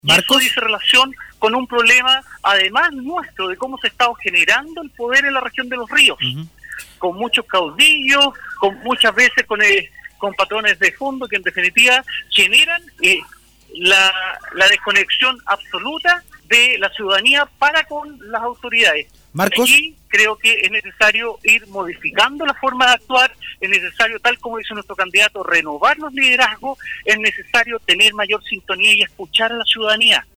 Y eso Marcos. dice relación con un problema, además nuestro, de cómo se está generando el poder en la región de los ríos, con muchos caudillos, con muchas veces con patrones de fondo que en definitiva generan la desconexión absoluta de la ciudadanía para con las autoridades. Marcos. Aquí creo que es necesario ir modificando la forma de actuar, es necesario, tal como dice nuestro candidato, renovar los liderazgos, es necesario tener mayor sintonía y escuchar a la ciudadanía.